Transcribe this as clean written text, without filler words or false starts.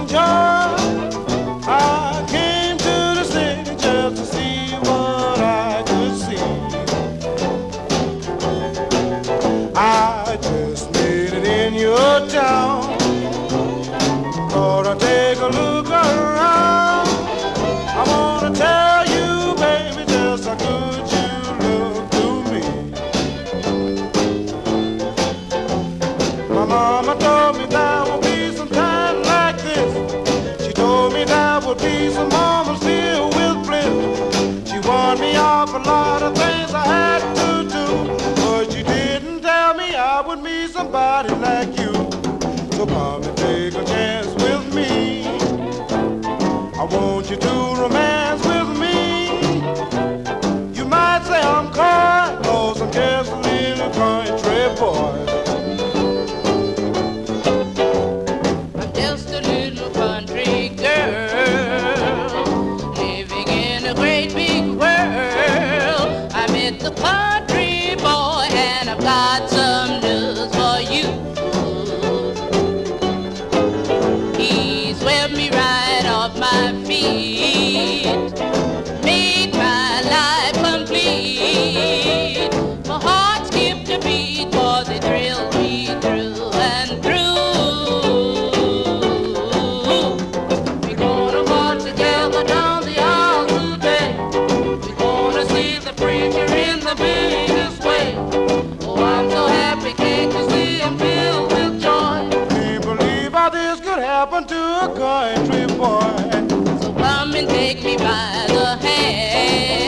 joy. I came to the city just to see what I could see. I just made it in your town. Thought I'd take a look around. I wanna tell you, baby, just how good you look to me. My mama told me there would be some time like this. She told me there would be some moments filled with bliss. She warned me off a lot of things I had to do, but she didn't tell me I would meet somebody like you. So come and take a chance with me. I want you to romance with me. You might say I'm coy, 'cause I'm just a little country boy. I'm just a little country girl, living in a great big world. I met the country boy and I've got some news for you. He swept me right off my feet, made my life complete. My heart skipped a beat 'cause it thrilled me through and through. We're gonna march together down the aisle today. We're gonna see the preacher in the biggest way. Oh, I'm so happy, can't you see I'm filled with joy? Can't believe how this could happen to a country boy. So come and take me by the hand.